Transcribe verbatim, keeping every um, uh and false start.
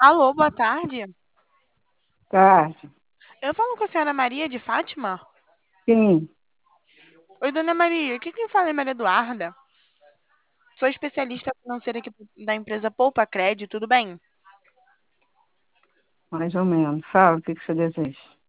Alô, boa tarde. Tarde. Eu falo com a senhora Maria de Fátima? Sim, Oi, dona Maria, aqui quem fala é Maria Eduarda. Sou especialista financeira aqui da empresa Poupa Crédito, tudo bem? mais ou menos. Fala o que que você deseja.